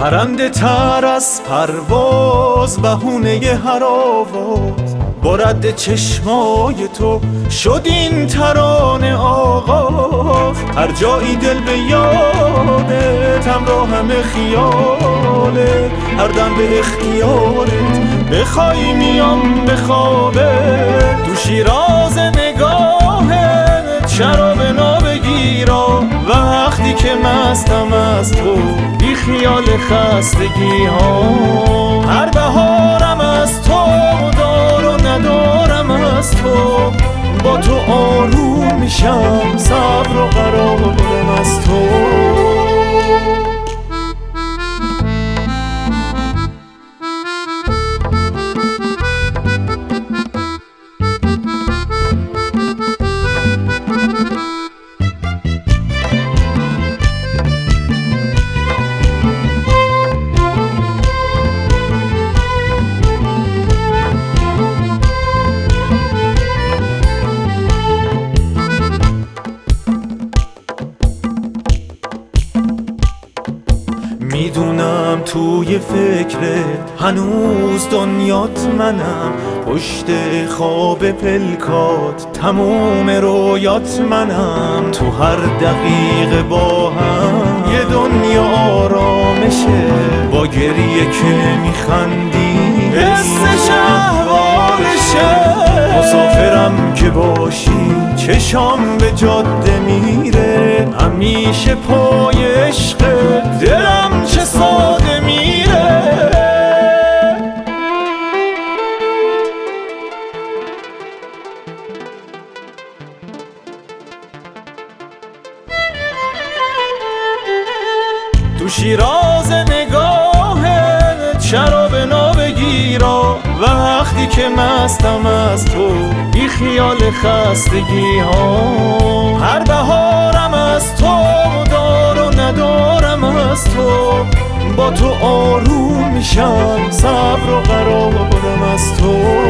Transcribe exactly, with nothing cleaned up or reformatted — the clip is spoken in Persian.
پرنده تر از پرواز بهونه هر آواز با رد چشمای تو شد این ترانه آغاز. هر جایی دل به یادت همراه همه خیالت، هر دم به اختیارت بخوای میام به خوابت. تو شیراز نگاهت شراب نابگیرا، وقتی که مستم از تو بی خیال خستگی ها. هر بهارم از تو دار و ندارم از تو، با تو آروم میشم صبر و قرارم از تو. میدونم توی فکرت هنوز دنیات منم، پشت خواب پلکات تموم رویات منم. تو هر دقیقه با هم یه دنیا آرامشه، با گریه که میخندی حس شهوارشه. مسافرم که باشی چشام به جاده میره، همیشه پای عشق دلم چه ساده میره. تو شیراز نگاهت شراب نابگیرا، وقتی که مستم از تو بی خیال خستگی ها. هر بهارم از تو دار و ندارم از تو، با تو آروم میشم صبر و قرارم از تو.